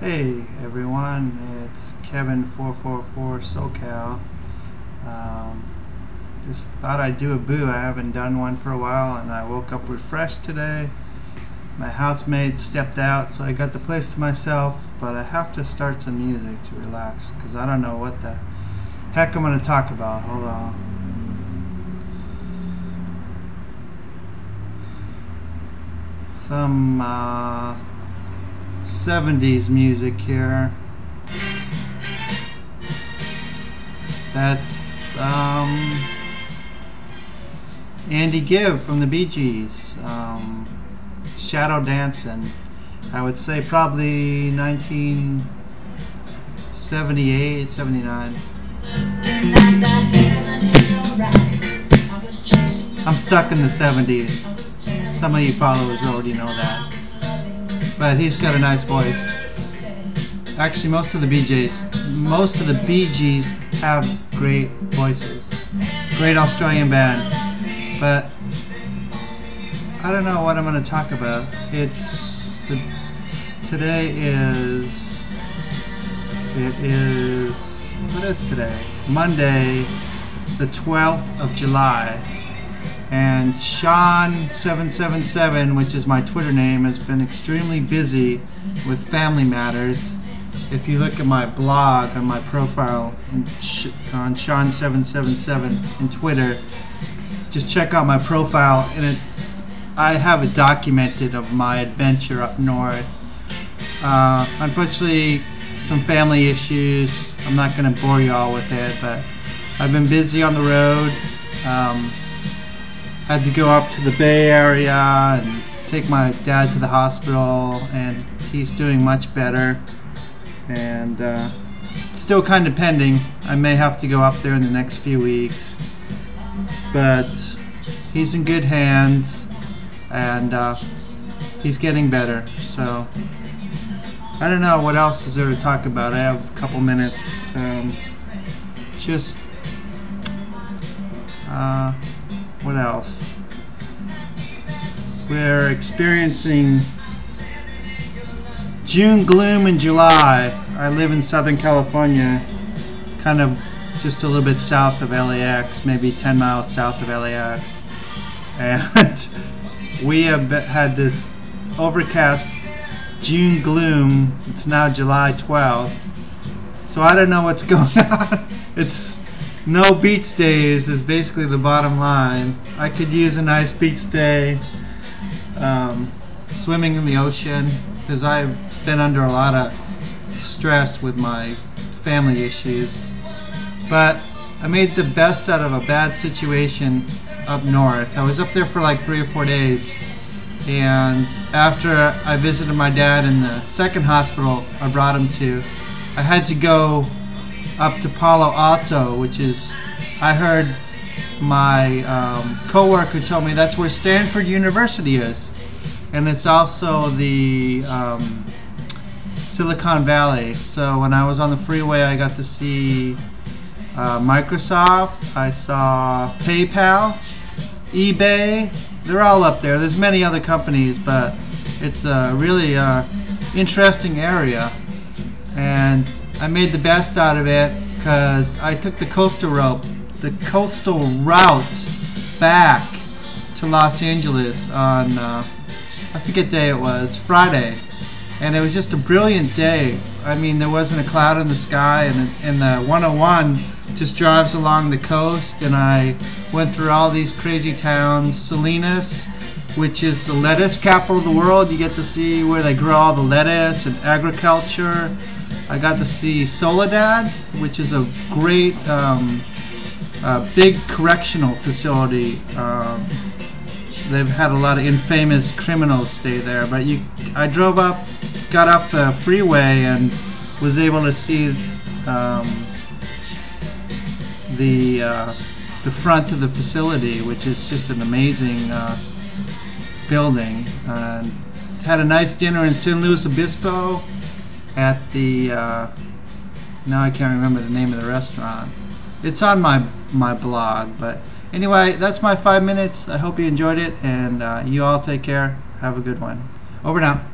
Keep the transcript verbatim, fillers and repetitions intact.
Hey everyone, it's Kevin four four four SoCal. Um, just thought I'd do a boo. I haven't done one for a while, and I woke up refreshed today. My housemate stepped out, so I got the place to myself, but I have to start some music to relax because I don't know what the heck I'm going to talk about. Hold on. Some uh, seventies music here. That's um, Andy Gibb from the Bee Gees. Um, Shadow Dancing. I would say probably nineteen seventy-eight, seventy-nine. I'm stuck in the seventies. Some of you followers already know that. But he's got a nice voice. Actually, most of the Bee Gees, most of the Bee Gees have great voices. Great Australian band. But I don't know what I'm going to talk about. It's the, today is it is what is today? Monday, the twelfth of July. And Sean seven seven seven, which is my Twitter name, has been extremely busy with family matters. If you look at my blog on my profile on Sean seven seven seven in Twitter, just check out my profile, and it, I have it documented of my adventure up north. Uh, unfortunately, some family issues. I'm not going to bore you all with it, but I've been busy on the road. Um, had to go up to the Bay Area and take my dad to the hospital, and he's doing much better, and uh, still kind of pending. I may have to go up there in the next few weeks, but he's in good hands, and uh, he's getting better. So I don't know what else is there to talk about. I have a couple minutes. Um, just uh, what else? We're experiencing June gloom in July. I live in Southern California, kind of just a little bit south of L A X, maybe ten miles south of L A X. And we have had this overcast June gloom. It's now July twelfth. So I don't know what's going on. It's no beach days is basically the bottom line. I could use a nice beach day, um, swimming in the ocean, because I've been under a lot of stress with my family issues. But I made the best out of a bad situation up north. I was up there for like three or four days, and after I visited my dad in the second hospital I brought him to, I had to go up to Palo Alto, which is, I heard my um, co-worker told me that's where Stanford University is, and it's also the um, Silicon Valley. So when I was on the freeway, I got to see uh, Microsoft, I saw PayPal, eBay. They're all up there. There's many other companies, but it's a really uh, interesting area, and I made the best out of it because I took the coastal route, the coastal route back to Los Angeles on uh, I forget day it was, Friday, and it was just a brilliant day. I mean, there wasn't a cloud in the sky, and the, and the one oh one just drives along the coast, and I went through all these crazy towns. Salinas, which is the lettuce capital of the world. You get to see where they grow all the lettuce and agriculture. I got to see Soledad, which is a great um, uh, big correctional facility. Um, they've had a lot of infamous criminals stay there. But you, I drove up, got off the freeway, and was able to see um, the uh, the front of the facility, which is just an amazing uh, building. Uh, had a nice dinner in San Luis Obispo at the uh, now I can't remember the name of the restaurant. It's on my my blog. But anyway, that's my five minutes. I hope you enjoyed it, and uh, you all take care. Have a good one. Over now.